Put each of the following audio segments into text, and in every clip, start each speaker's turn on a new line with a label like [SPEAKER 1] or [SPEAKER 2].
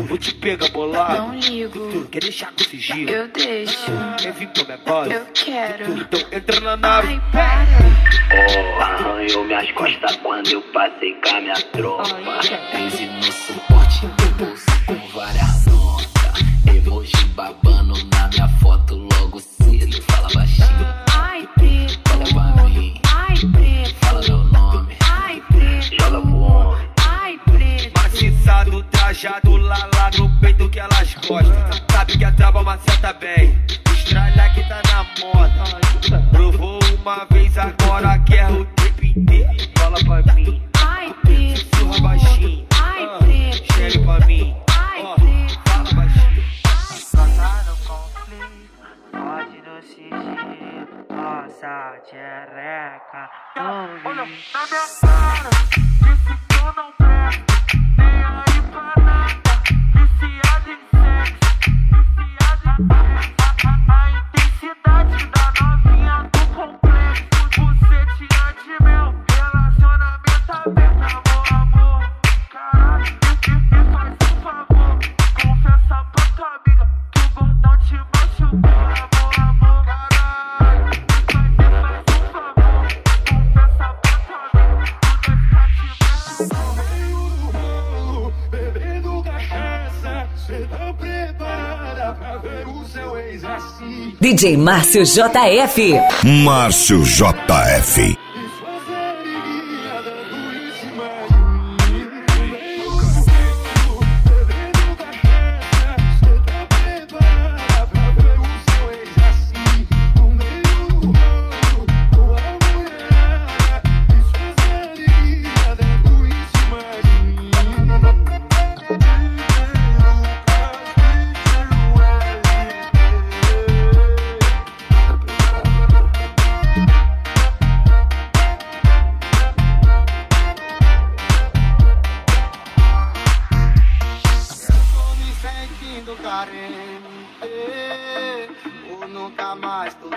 [SPEAKER 1] vou te pegar bolado.
[SPEAKER 2] Não ligo.
[SPEAKER 1] Tu quer deixar com sigilo?
[SPEAKER 2] Eu deixo.
[SPEAKER 1] Quer vir pra minha base?
[SPEAKER 2] Eu quero.
[SPEAKER 1] Então entra na nave.
[SPEAKER 2] Ai, para.
[SPEAKER 3] Arranhou minhas costas quando eu passei com a minha tropa. 15 no suporte, bolsa com várias notas. Emoji babando na minha foto logo cedo. Fala baixinho.
[SPEAKER 2] Ai, preto.
[SPEAKER 3] Olha pra mim.
[SPEAKER 2] Ai, preto.
[SPEAKER 3] Fala meu nome.
[SPEAKER 2] Ai, preto.
[SPEAKER 3] Joga pro homem.
[SPEAKER 2] Ai, preto.
[SPEAKER 1] Maciçado, trajado lá no peito que elas gostam. Sabe que a trava maceta bem. Estralha que tá na moda. Provou uma vez, agora quer o tempo inteiro. Fala pra mim.
[SPEAKER 2] Ai, preto.
[SPEAKER 1] Surra baixinho.
[SPEAKER 2] Ai, preto.
[SPEAKER 1] Chega pra mim.
[SPEAKER 2] Ai, preto.
[SPEAKER 1] Fala baixinho.
[SPEAKER 4] Passar no conflito, pode no sigilo, nossa tchereca,
[SPEAKER 5] Olha na minha cara, disse que eu não presto. Nem aí pra nada, viciado em sexo, a intensidade da novinha do complexo. Bucetinha de mel, relacionamento aberto. Amor, caralho, me faz um favor. Confessa pra tua amiga que o gordão te machucou. Amor, caralho, me faz um favor. Confessa pra tua amiga que o gordão te machucou.
[SPEAKER 6] Bebendo cachaça, cê tá preparada pra ver o seu ex assim.
[SPEAKER 7] DJ Márcio JF.
[SPEAKER 8] Márcio JF.
[SPEAKER 6] Ou nunca mais tu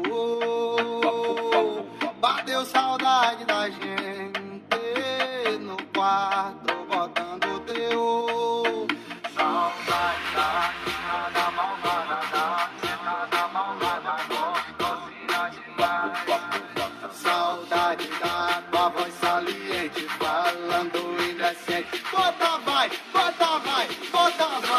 [SPEAKER 6] ligou. Bateu saudade da gente no quarto, botando teu. Saudade da nada malvada, nada malvada, docinha demais. Saudade da tua voz saliente, falando indecente. Bota vai, bota vai, bota vai.